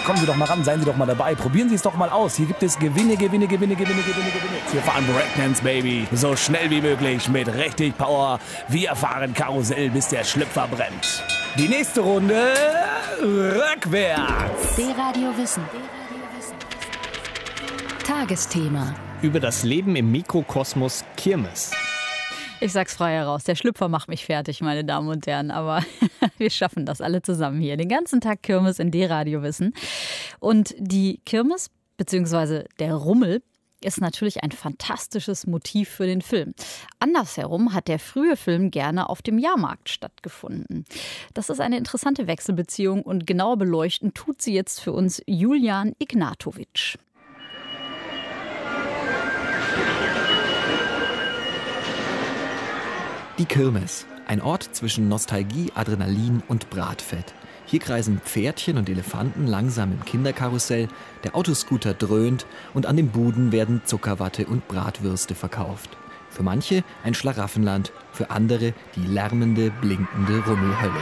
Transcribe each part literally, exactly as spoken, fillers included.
kommen Sie doch mal ran, seien Sie doch mal dabei, probieren Sie es doch mal aus. Hier gibt es Gewinne, Gewinne, Gewinne, Gewinne, Gewinne, Gewinne. Wir fahren Breakdance, Baby, so schnell wie möglich mit richtig Power. Wir fahren Karussell, bis der Schlüpfer brennt. Die nächste Runde rückwärts. D-Radio Wissen. Tagesthema. Über das Leben im Mikrokosmos Kirmes. Ich sag's frei heraus, der Schlüpfer macht mich fertig, meine Damen und Herren. Aber wir schaffen das alle zusammen hier. Den ganzen Tag Kirmes in D-Radio Wissen. Und die Kirmes, beziehungsweise der Rummel, ist natürlich ein fantastisches Motiv für den Film. Andersherum hat der frühe Film gerne auf dem Jahrmarkt stattgefunden. Das ist eine interessante Wechselbeziehung und genauer beleuchten tut sie jetzt für uns Julian Ignatovic. Die Kirmes, ein Ort zwischen Nostalgie, Adrenalin und Bratfett. Hier kreisen Pferdchen und Elefanten langsam im Kinderkarussell, der Autoscooter dröhnt und an den Buden werden Zuckerwatte und Bratwürste verkauft. Für manche ein Schlaraffenland, für andere die lärmende, blinkende Rummelhölle.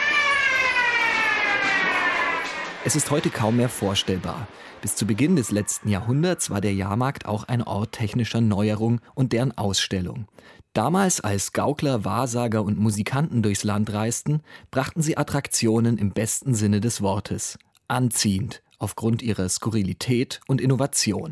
Es ist heute kaum mehr vorstellbar. Bis zu Beginn des letzten Jahrhunderts war der Jahrmarkt auch ein Ort technischer Neuerung und deren Ausstellung. Damals, als Gaukler, Wahrsager und Musikanten durchs Land reisten, brachten sie Attraktionen im besten Sinne des Wortes. Anziehend, aufgrund ihrer Skurrilität und Innovation.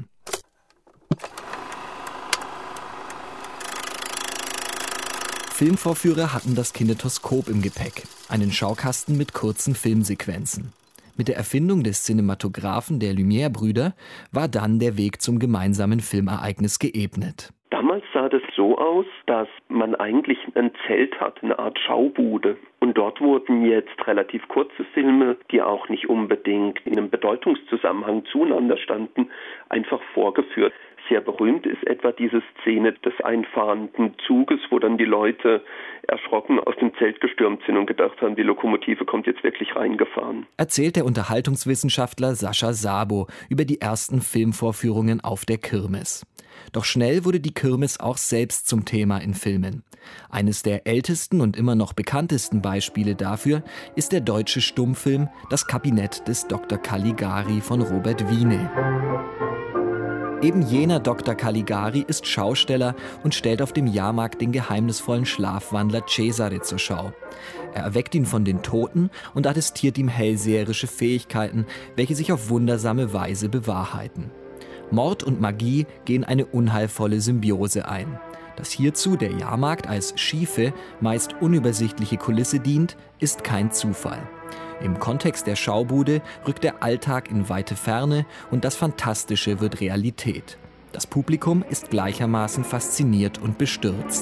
Filmvorführer hatten das Kinetoskop im Gepäck, einen Schaukasten mit kurzen Filmsequenzen. Mit der Erfindung des Cinematographen der Lumière-Brüder war dann der Weg zum gemeinsamen Filmereignis geebnet. Damals sah das so aus, dass man eigentlich ein Zelt hat, eine Art Schaubude. Und dort wurden jetzt relativ kurze Filme, die auch nicht unbedingt in einem Bedeutungszusammenhang zueinander standen, einfach vorgeführt. Sehr berühmt ist etwa diese Szene des einfahrenden Zuges, wo dann die Leute erschrocken aus dem Zelt gestürmt sind und gedacht haben, die Lokomotive kommt jetzt wirklich reingefahren. Erzählt der Unterhaltungswissenschaftler Sascha Sabo über die ersten Filmvorführungen auf der Kirmes. Doch schnell wurde die Kirmes auch selbst zum Thema in Filmen. Eines der ältesten und immer noch bekanntesten Beispiele dafür ist der deutsche Stummfilm Das Kabinett des Doktor Caligari von Robert Wiene. Eben jener Doktor Caligari ist Schausteller und stellt auf dem Jahrmarkt den geheimnisvollen Schlafwandler Cesare zur Schau. Er erweckt ihn von den Toten und attestiert ihm hellseherische Fähigkeiten, welche sich auf wundersame Weise bewahrheiten. Mord und Magie gehen eine unheilvolle Symbiose ein. Dass hierzu der Jahrmarkt als schiefe, meist unübersichtliche Kulisse dient, ist kein Zufall. Im Kontext der Schaubude rückt der Alltag in weite Ferne und das Fantastische wird Realität. Das Publikum ist gleichermaßen fasziniert und bestürzt.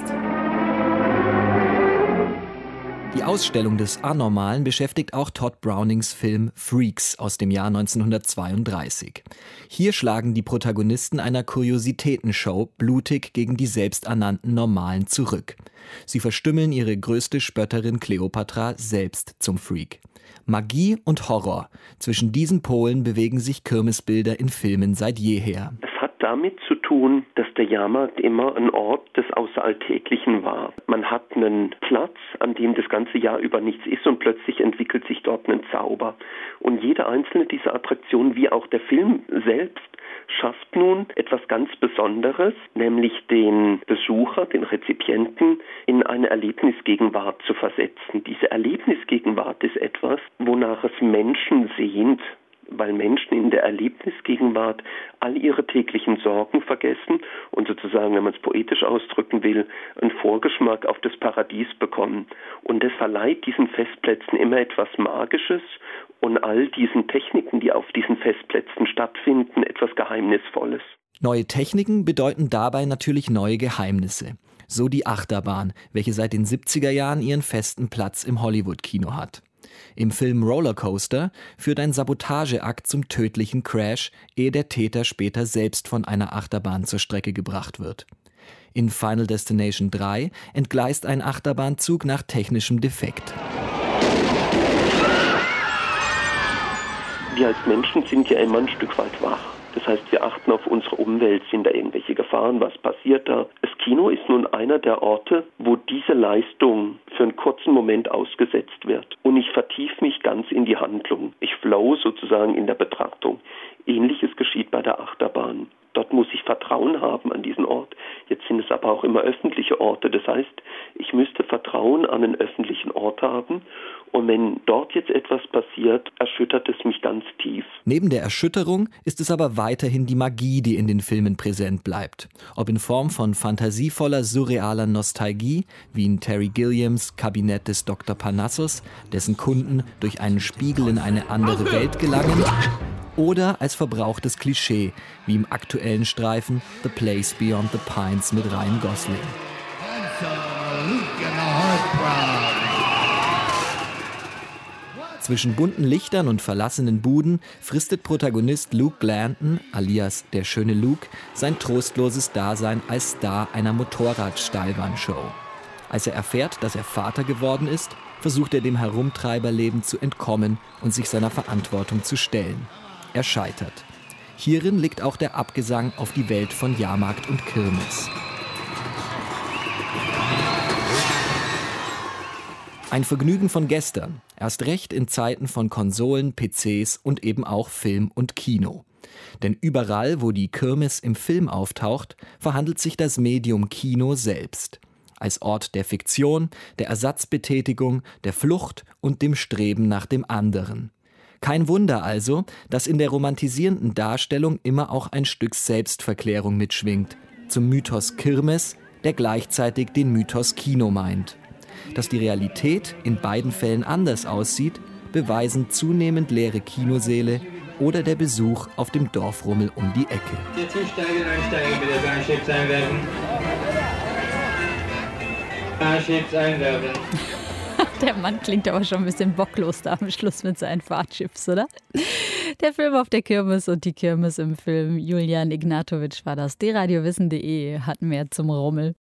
Die Ausstellung des Anormalen beschäftigt auch Todd Brownings Film Freaks aus dem Jahr neunzehnhundertzweiunddreißig. Hier schlagen die Protagonisten einer Kuriositätenshow blutig gegen die selbsternannten Normalen zurück. Sie verstümmeln ihre größte Spötterin Kleopatra selbst zum Freak. Magie und Horror. Zwischen diesen Polen bewegen sich Kirmesbilder in Filmen seit jeher. Es hat damit zu tun, dass der Jahrmarkt immer ein Ort des Außeralltäglichen war. Man hat einen Platz, an dem das ganze Jahr über nichts ist und plötzlich entwickelt sich dort ein Zauber. Und jede einzelne dieser Attraktionen, wie auch der Film selbst, schafft nun etwas ganz Besonderes, nämlich den Besucher, den Rezipienten in eine Erlebnisgegenwart zu versetzen. Diese Erlebnisgegenwart ist etwas, wonach es Menschen sehnt, weil Menschen in der Erlebnisgegenwart all ihre täglichen Sorgen vergessen und sozusagen, wenn man es poetisch ausdrücken will, einen Vorgeschmack auf das Paradies bekommen. Und das verleiht diesen Festplätzen immer etwas Magisches und all diesen Techniken, die auf diesen Festplätzen stattfinden, etwas Geheimnisvolles. Neue Techniken bedeuten dabei natürlich neue Geheimnisse. So die Achterbahn, welche seit den siebziger Jahren ihren festen Platz im Hollywood-Kino hat. Im Film Rollercoaster führt ein Sabotageakt zum tödlichen Crash, ehe der Täter später selbst von einer Achterbahn zur Strecke gebracht wird. In Final Destination drei entgleist ein Achterbahnzug nach technischem Defekt. Wir als Menschen sind ja immer ein Stück weit wach. Das heißt, wir achten auf unsere Umwelt. Sind da irgendwelche Gefahren? Was passiert da? Das Kino ist nun einer der Orte, wo diese Leistung für einen kurzen Moment ausgesetzt wird. Und ich vertiefe mich ganz in die Handlung. Ich flow sozusagen in der Betrachtung. Ähnliches geschieht bei der Achterbahn. Dort muss ich Vertrauen haben an diesen Ort. Jetzt sind es aber auch immer öffentliche Orte. Das heißt, ich müsste Vertrauen an einen öffentlichen Ort haben. Und wenn dort jetzt etwas passiert, erschüttert es mich ganz tief. Neben der Erschütterung ist es aber weiterhin die Magie, die in den Filmen präsent bleibt. Ob in Form von fantasievoller, surrealer Nostalgie, wie in Terry Gilliams Kabinett des Doktor Parnassus, dessen Kunden durch einen Spiegel in eine andere Welt gelangen, oder als verbrauchtes Klischee, wie im aktuellen Streifen The Place Beyond the Pines mit Ryan Gosling. Zwischen bunten Lichtern und verlassenen Buden fristet Protagonist Luke Glanton, alias der schöne Luke, sein trostloses Dasein als Star einer Motorradsteilbahnshow. Als er erfährt, dass er Vater geworden ist, versucht er dem Herumtreiberleben zu entkommen und sich seiner Verantwortung zu stellen. Er scheitert. Hierin liegt auch der Abgesang auf die Welt von Jahrmarkt und Kirmes. Ein Vergnügen von gestern, erst recht in Zeiten von Konsolen, P Cs und eben auch Film und Kino. Denn überall, wo die Kirmes im Film auftaucht, verhandelt sich das Medium Kino selbst. Als Ort der Fiktion, der Ersatzbetätigung, der Flucht und dem Streben nach dem anderen. Kein Wunder also, dass in der romantisierenden Darstellung immer auch ein Stück Selbstverklärung mitschwingt. Zum Mythos Kirmes, der gleichzeitig den Mythos Kino meint. Dass die Realität in beiden Fällen anders aussieht, beweisen zunehmend leere Kinosäle oder der Besuch auf dem Dorfrummel um die Ecke. Jetzt umsteigen, einsteigen, bitte Bahnschipps einwerfen. Bahnschipps einwerfen. Der Mann klingt aber schon ein bisschen bocklos da am Schluss mit seinen Fahrtschiffs, oder? Der Film auf der Kirmes und die Kirmes im Film. Julian Ignatovic war das. d radio wissen punkt de hat mehr zum Rummel.